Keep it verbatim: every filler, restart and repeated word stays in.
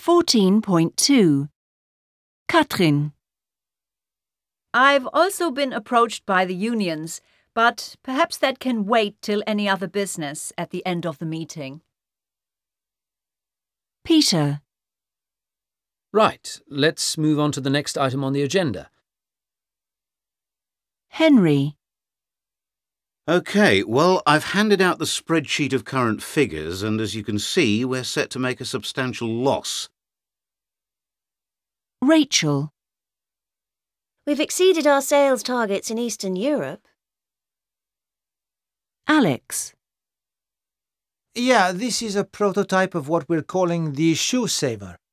fourteen point two. Katrin. I've also been approached by the unions, but perhaps that can wait till any other business at the end of the meeting. Peter. Right, let's move on to the next item on the agenda. Henry. OK, well, I've handed out the spreadsheet of current figures, and as you can see, we're set to make a substantial loss. Rachel. We've exceeded our sales targets in Eastern Europe. Alex. Yeah, this is a prototype of what we're calling the Shoe Saver.